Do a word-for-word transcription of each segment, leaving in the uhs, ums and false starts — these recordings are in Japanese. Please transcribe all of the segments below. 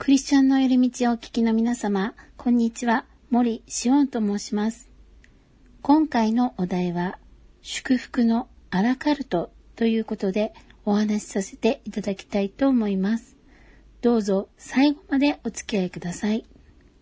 クリスチャンの寄り道をお聞きの皆様、こんにちは。森しおんと申します。今回のお題は、祝福のアラカルトということでお話しさせていただきたいと思います。どうぞ最後までお付き合いください。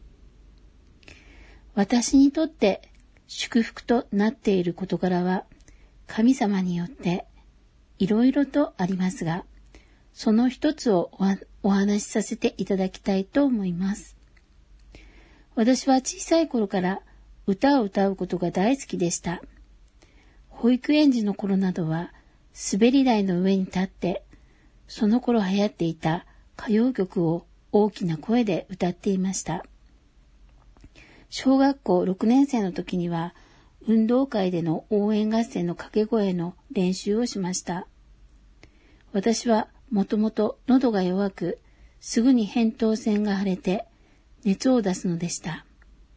私にとって祝福となっている事柄は、神様によっていろいろとありますが、その一つをお話しさせていただきたいと思います。私は小さい頃から歌を歌うことが大好きでした。保育園児の頃などは滑り台の上に立って、その頃流行っていた歌謡曲を大きな声で歌っていました。小学校ろくねん生の時には運動会での応援合戦の掛け声の練習をしました。私はもともと喉が弱く、すぐに扁桃腺が腫れて熱を出すのでした。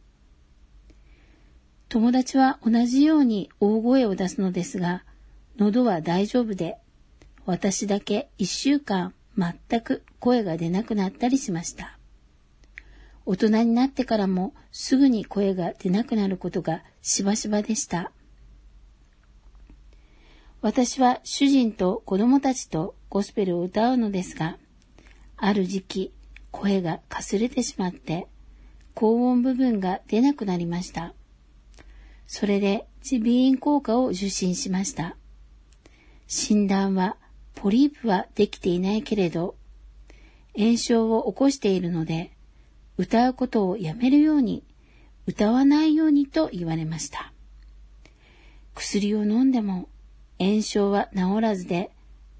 友達は同じように大声を出すのですが、喉は大丈夫で、私だけ一週間全く声が出なくなったりしました。大人になってからもすぐに声が出なくなることがしばしばでした。私は主人と子供たちとゴスペルを歌うのですが、ある時期声がかすれてしまって高音部分が出なくなりました。それで耳鼻咽喉科を受診しました。診断はポリープはできていないけれど、炎症を起こしているので、歌うことをやめるように、歌わないようにと言われました。薬を飲んでも炎症は治らずで、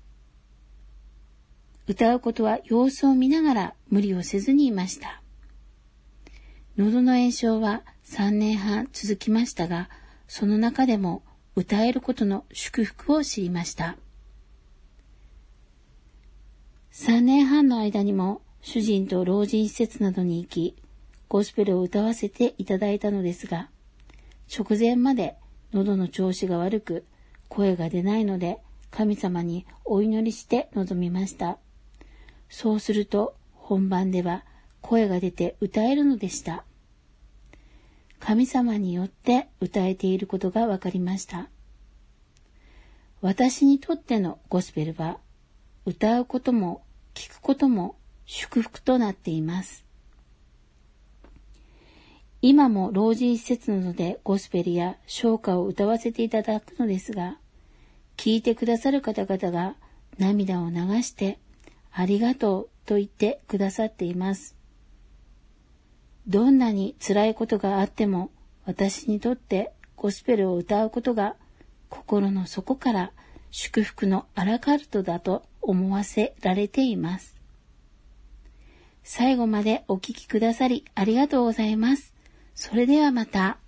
歌うことは様子を見ながら無理をせずにいました。喉の炎症はさんねんはん続きましたが、その中でも歌えることの祝福を知りました。さんねんはんの間にも主人と老人施設などに行き、ゴスペルを歌わせていただいたのですが、直前まで喉の調子が悪く、声が出ないので神様にお祈りして臨みました。そうすると本番では声が出て歌えるのでした。神様によって歌えていることが分かりました。私にとってのゴスペルは、歌うことも聞くことも祝福となっています。今も老人施設などでゴスペルや唱歌を歌わせていただくのですが、聞いてくださる方々が涙を流してありがとうと言ってくださっています。どんなに辛いことがあっても、私にとってゴスペルを歌うことが心の底から祝福のアラカルトだと思わせられています。最後までお聞きくださりありがとうございます。それではまた。